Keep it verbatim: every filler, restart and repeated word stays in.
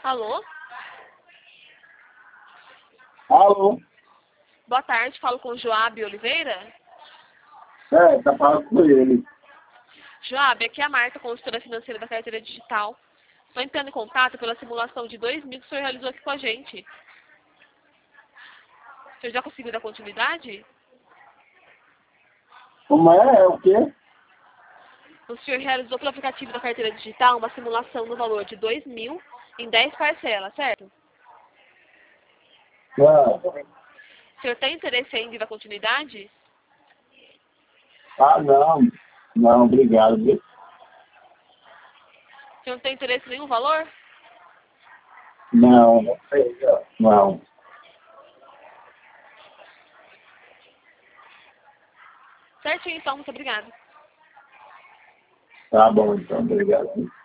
Alô? Alô? Boa tarde, falo com o Joab Oliveira. É, tá falando com ele. Joab, aqui é a Marta, consultora financeira da carteira digital. Estou entrando em contato pela simulação de dois mil que o senhor realizou aqui com a gente. O senhor já conseguiu dar continuidade? Como é? É o quê? O senhor realizou pelo aplicativo da carteira digital uma simulação no valor de dois mil em dez parcelas, certo? Não. O senhor tem interesse em dar continuidade? Ah, não. Não, obrigado. viu? O senhor não tem interesse em nenhum valor? Não. Não. Certinho, então. Muito obrigada. Tá bom, então. Obrigado.